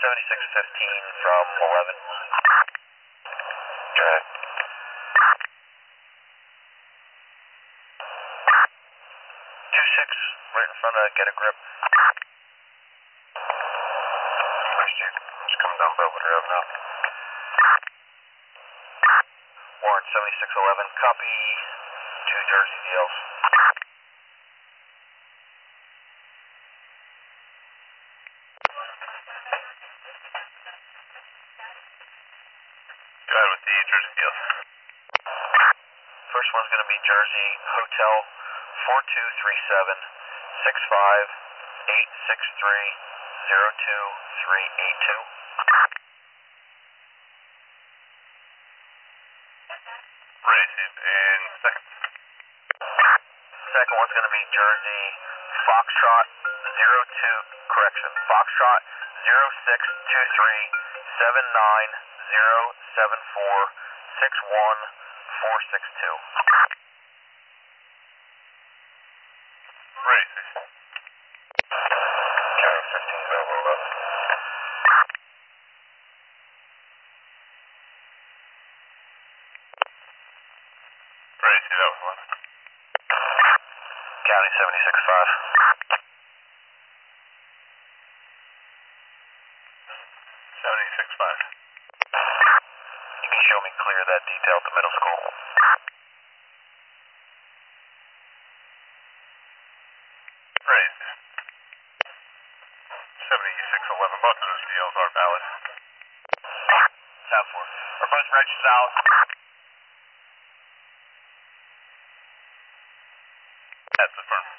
7615 from 11. Okay. 26, right in front of Get a Grip. Steve, I'm just coming down Belvedere Ave now. Warren 7611, copy 2 Jersey DLs. Go ahead with the Jersey deals. First one's going to be Jersey Hotel 4237 65 863 02382. Ready, Steve. And second. Second one's going to be Jersey Foxtrot 0623 79074 61462. Ready, Steve. County 15 Bravo 11. Ready, Steve. That was 11. County 765. 76.5. You can show me clear that detail at the middle school. Ready, Steve. 7611. Both of those deals are valid. South 4. Are both reg south? That's the firm.